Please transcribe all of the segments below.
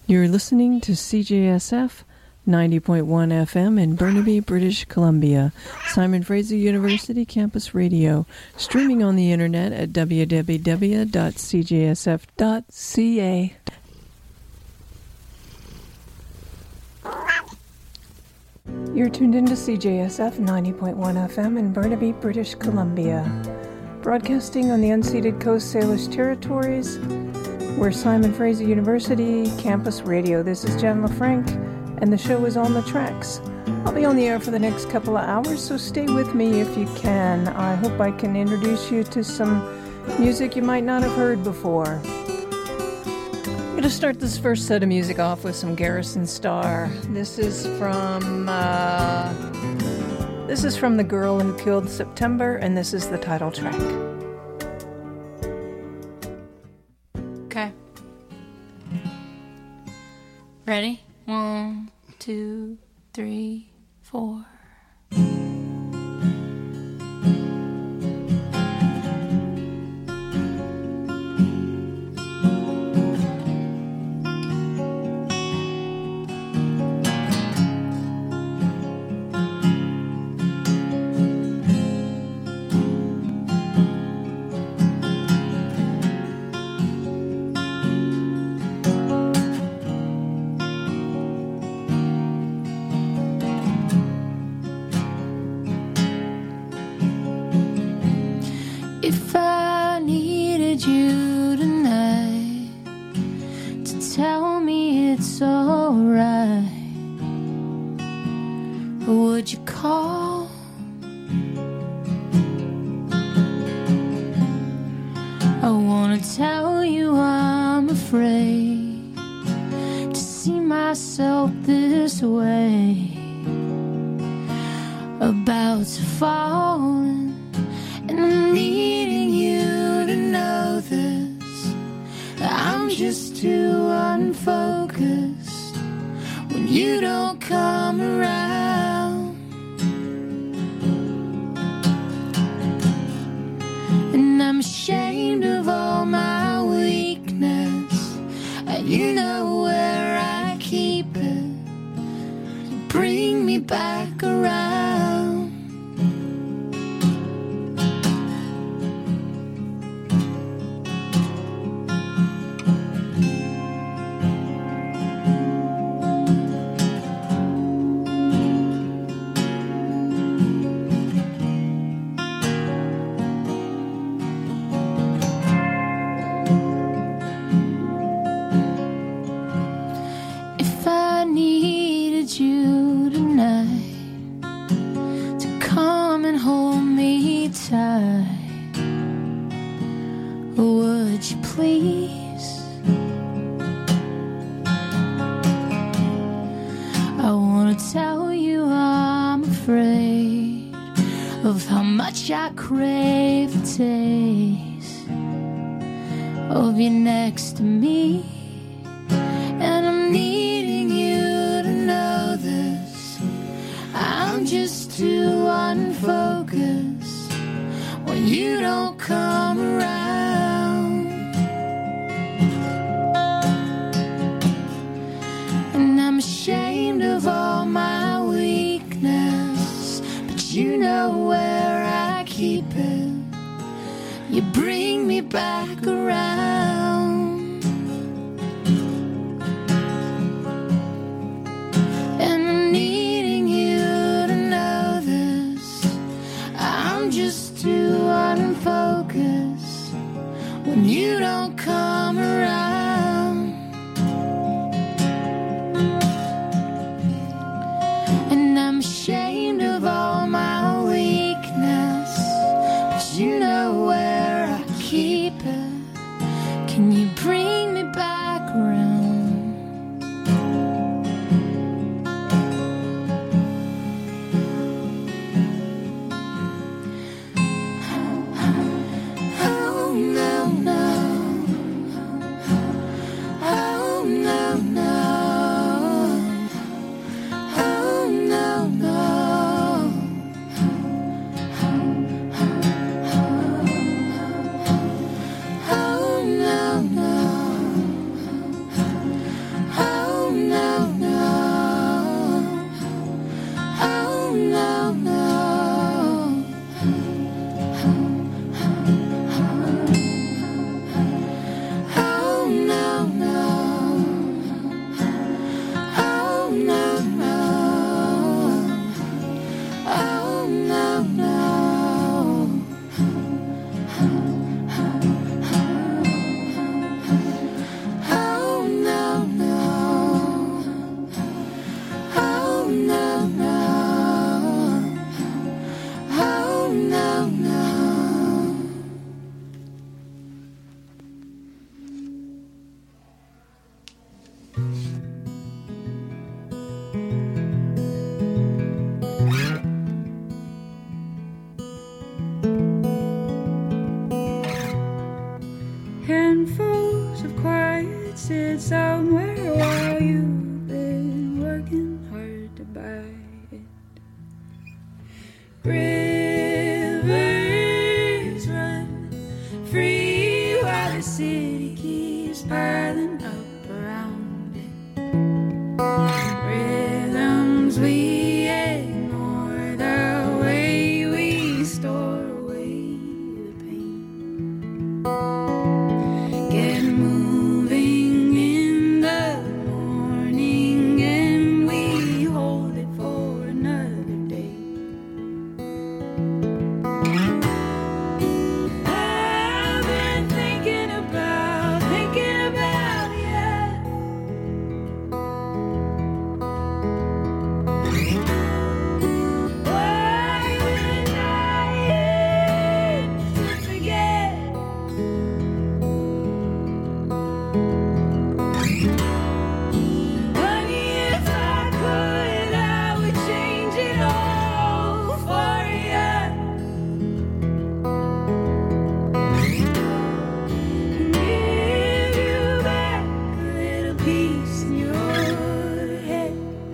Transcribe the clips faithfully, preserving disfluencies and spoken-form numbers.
You're listening to C J S F ninety point one F M in Burnaby, British Columbia, Simon Fraser University Campus Radio, streaming on the internet at w w w dot c j s f dot c a. You're tuned into C J S F ninety point one F M in Burnaby, British Columbia, broadcasting on the unceded Coast Salish Territories. We're Simon Fraser University Campus Radio. This is Jen LaFranc, and the show is On the Tracks. I'll be on the air for the next couple of hours, so stay with me if you can. I hope I can introduce you to some music you might not have heard before. I'm going to start this first set of music off with some Garrison Starr. This is from uh, this is from The Girl Who Killed September, and this is the title track. Okay. Ready? One, two, three, four. it somewhere while you've been working hard to buy it. Rivers run free while the city keeps piling up around it. Rhythms we ignore, the way we store away the pain. Get moving in the morning and we hold it for another day. I've been thinking about, thinking about you. Why would I hate to forget? Honey, if I could, I would change it all for you. Give you back a little peace in your head.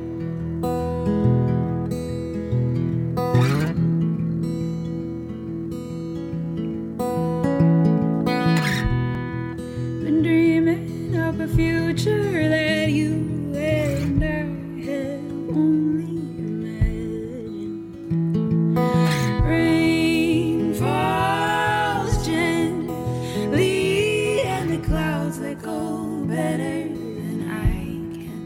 Been dreaming up a future that you and I have only imagined. Rain falls gently and the clouds let go better than I can.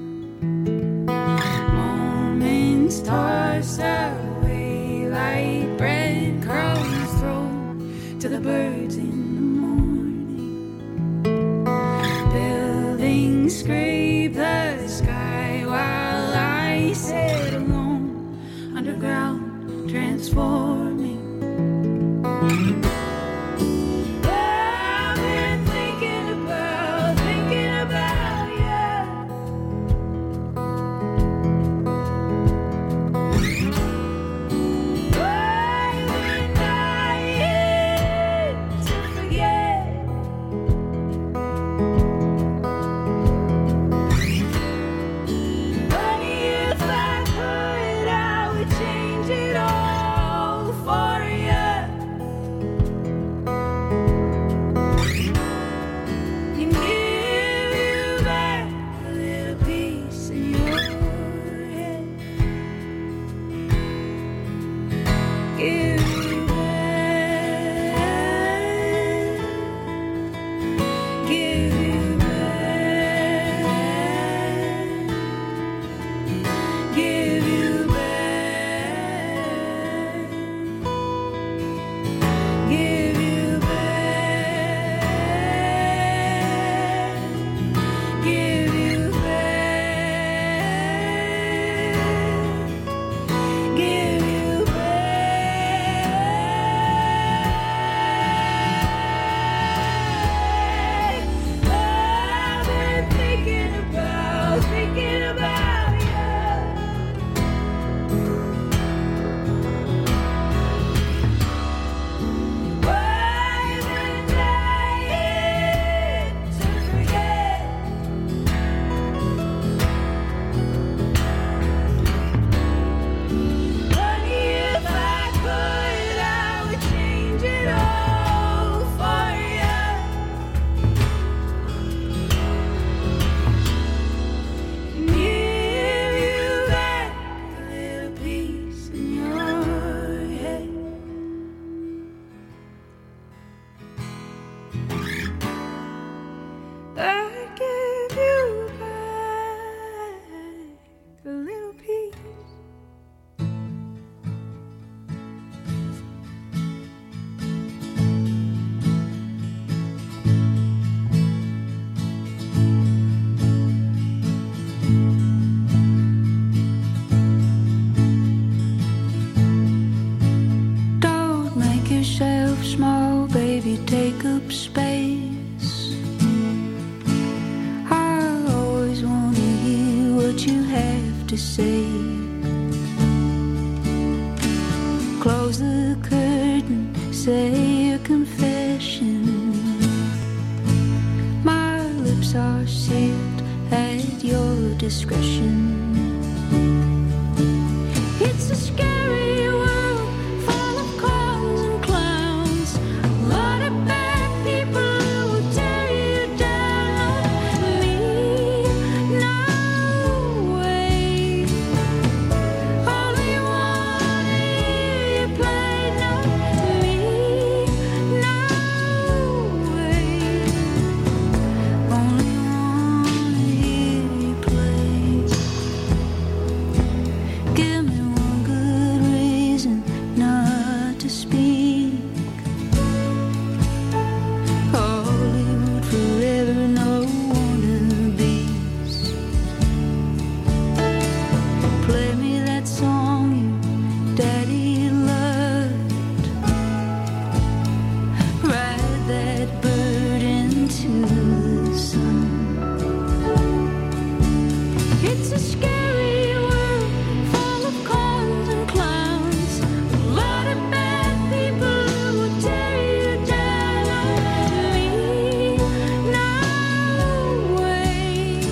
Moments tossed away like breadcrumbs thrown to the birds in the morning. Buildings scrape the sky while I sit alone underground, transforming. I've been thinking about, thinking about you. Why would I hate to forget? Honey, if I could, I would change it all for you. And give you back a little peace in your head. Give you back, give you back, give you back, give you back, give you back, give you back. I've been thinking about, thinking about you. Why would I hate to forget? Honey, if I could, I would change it all for you. And give you back a little peace in your head. I'd give you back a little peace. Don't make yourself small, baby, take up space. I always want to hear what you have to say. Close the curtain, say your confession. My lips are sealed. discretion. It's a scary world full of clowns and clowns. A lot of bad people will tear you down. Me, no way. Only wanna hear you play. Not me, no way. Only wanna hear you play. Give me one good reason not to speak. Hollywood forever, no wannabes. Play me that song your daddy loved. Ride that bird into the sun. It's a scary world full of cons and clowns. A lot of bad people will tear you down. Me, no way.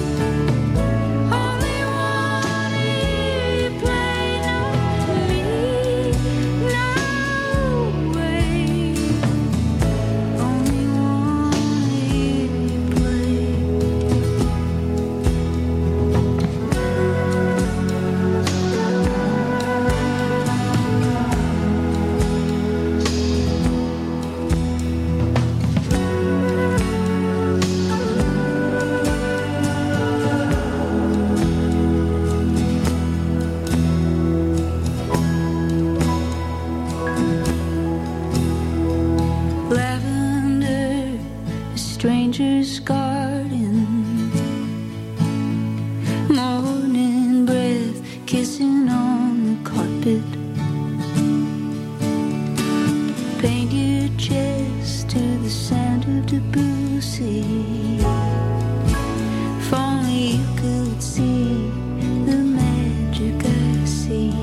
Only wanna hear you play. Not me, no way. Only wanna hear you play. Lavender, a stranger's garden. Morning breath kissing on the carpet. Paint your chest to the sound of Debussy. If only you could see the magic I see.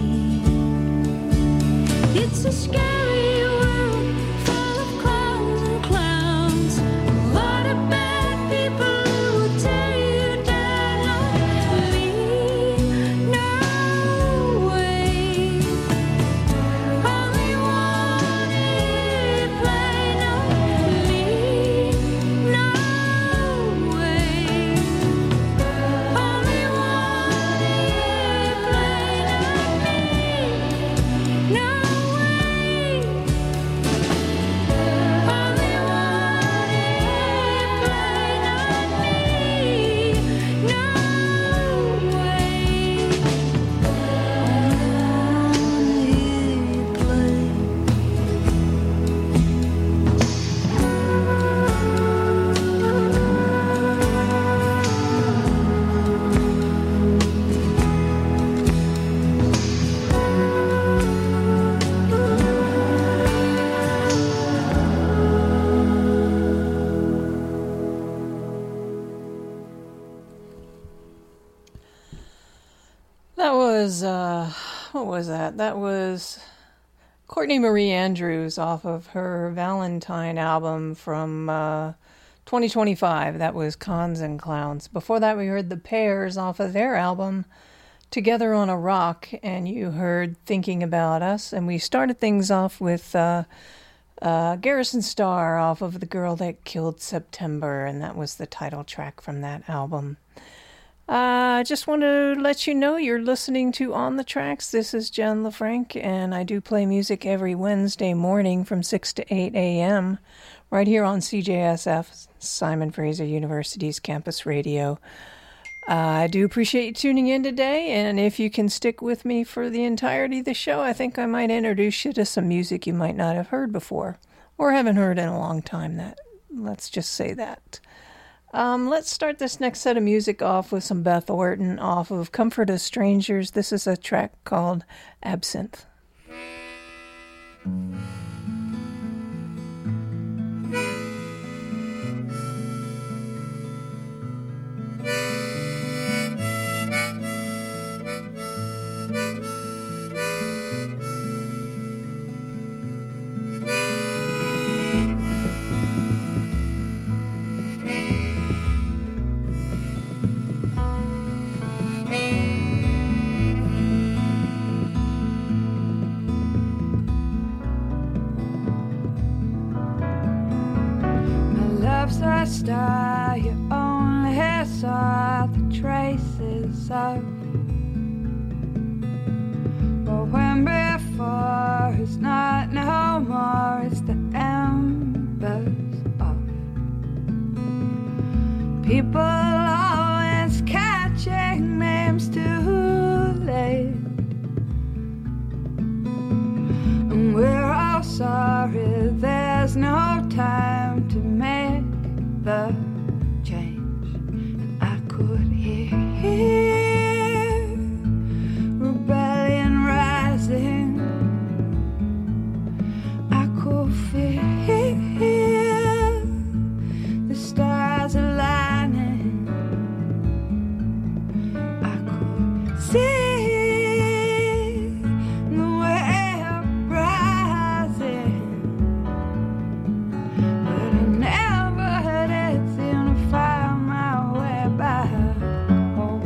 It's a scary world full of clowns and clowns. A lot of bad people will tear you down. Me, no way. Only wanna hear you play. Not me, no way. Only wanna hear you play. Not me, no way. Only wanna hear you play. Not me, no way. That was, uh, what was that? That was Courtney Marie Andrews off of her Valentine album from uh, twenty twenty-five. That was Cons and Clowns. Before that, we heard The Pears off of their album Together on a Rock, and you heard Thinking About Us. And we started things off with uh, uh, Garrison Starr off of The Girl That Killed September, and that was the title track from that album. I uh, just want to let you know you're listening to On the Tracks. This is Jen LaFranc, and I do play music every Wednesday morning from six to eight a.m. right here on C J S F, Simon Fraser University's campus radio. Uh, I do appreciate you tuning in today, and if you can stick with me for the entirety of the show, I think I might introduce you to some music you might not have heard before, or haven't heard in a long time. That let's just say that. Um, let's start this next set of music off with some Beth Orton off of Comfort of Strangers. This is a track called Absinthe. saw the traces of what went before is not no more. It's the embers of people always catching names too late. And we're all sorry there's no time to make the change. And I could hear rebellion rising. I could feel the stars aligning. I could see the wave rising, but I never did seem to find my way back home.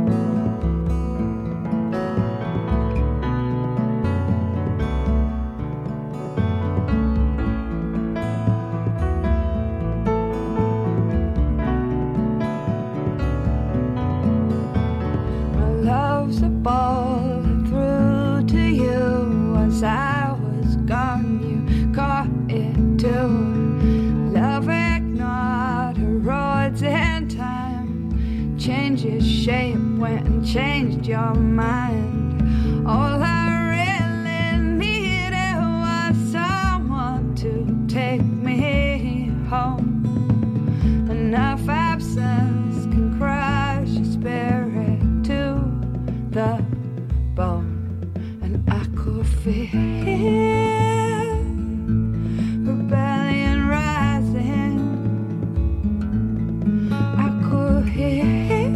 My love's a ball through to you. As I was gone, you caught it too. Love ignored her roads in time. Changes shape, went and changed your mind. All I really needed was someone to take me home. Enough absence can crush your spirit to the bone. And I could feel rebellion rising. I could hear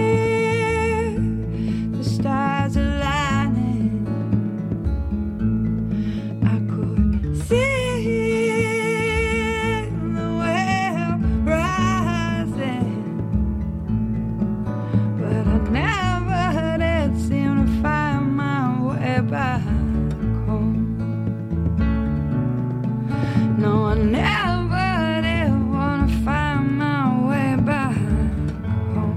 the stars aligning. I could see the wave rising, but I never did seem to find my way back home. No, I never did want to find my way back home.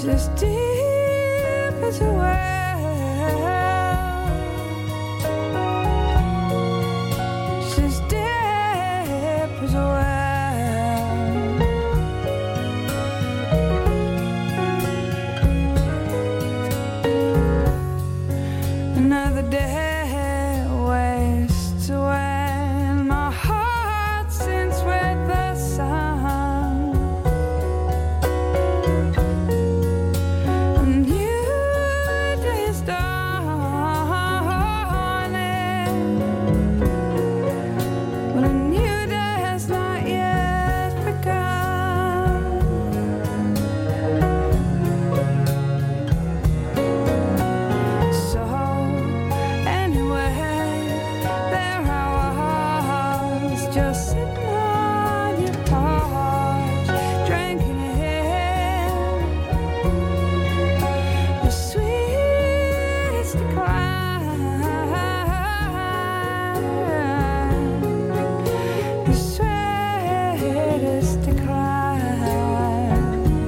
as deep as a well. She's as deep as a well. Another day wastes away, and my heart sinks with the sun. And new days dawning, but a new day has not yet begun. So anyway, there I was, just sitting on your porch, drinking in the sweetest decline, the sweetest decline.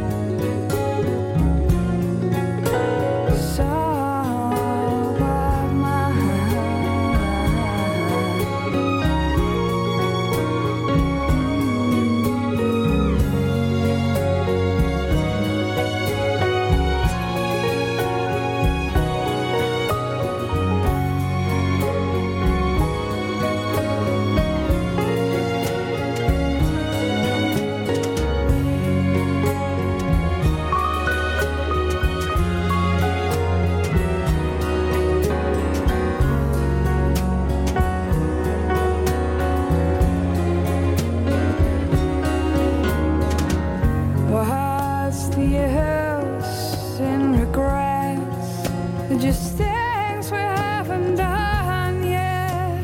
So but my what's the use in regrets? They're just things we haven't done yet.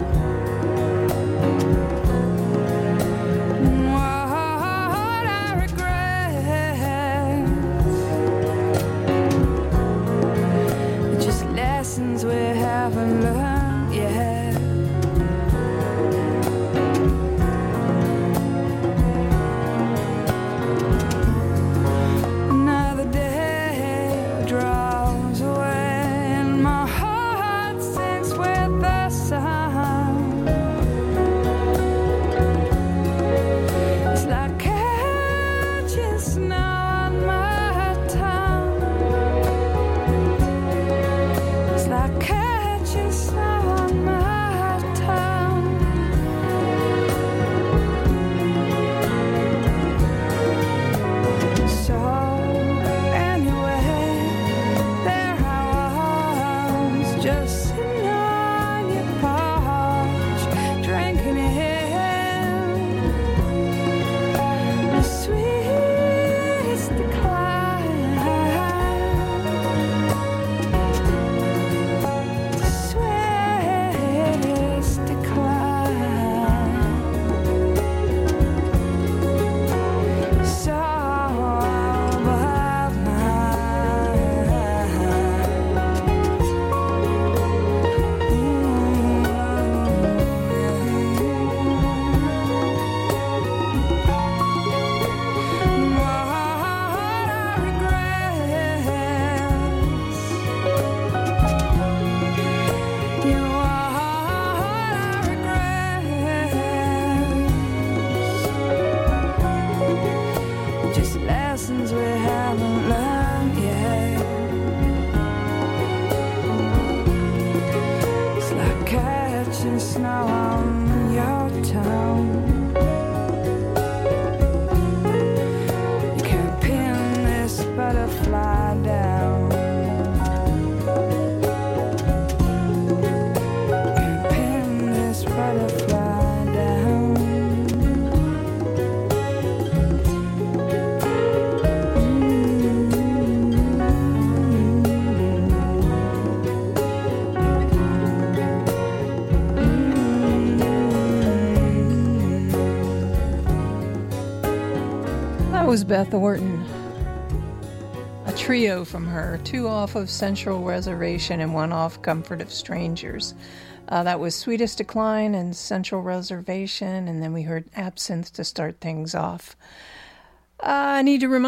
And what I regret, they're just lessons we haven't learned yet. Another day draws away, and my heart sinks with the sun. It's like catching snow on my tongue. It's like catching snow on my tongue. So anyway, there I was, just sitting on your porch, drinking in the sweetest decline, the sweetest decline. So but just lessons we haven't learned yet. It's like catching snow on your tongue. You can't pin this butterfly down. Can't pin this butterfly down. That was Beth Orton. A trio from her, two off of Central Reservation and one off Comfort of Strangers. Uh, that was Sweetest Decline and Central Reservation, and then we heard Absinthe to start things off. Uh, I need to remind